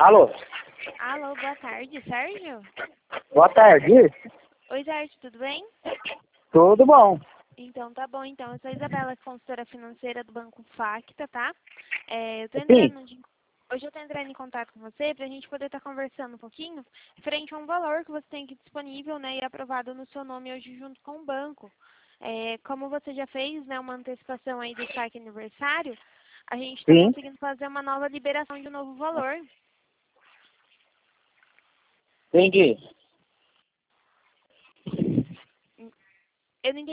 Alô? Alô, boa tarde, Sérgio? Boa tarde. Oi, Sérgio, tudo bem? Tudo bom? Então, tá bom. Então, eu sou a Isabela, consultora financeira do Banco Facta, tá? Sim. Hoje eu tô entrando em contato com você pra gente poder estar conversando um pouquinho frente a um valor que você tem aqui disponível, né, e aprovado no seu nome hoje junto com o banco. Como você já fez, né, uma antecipação aí do saque aniversário, a gente está Sim. conseguindo fazer uma nova liberação de um novo valor. Entendi. Eu não entendi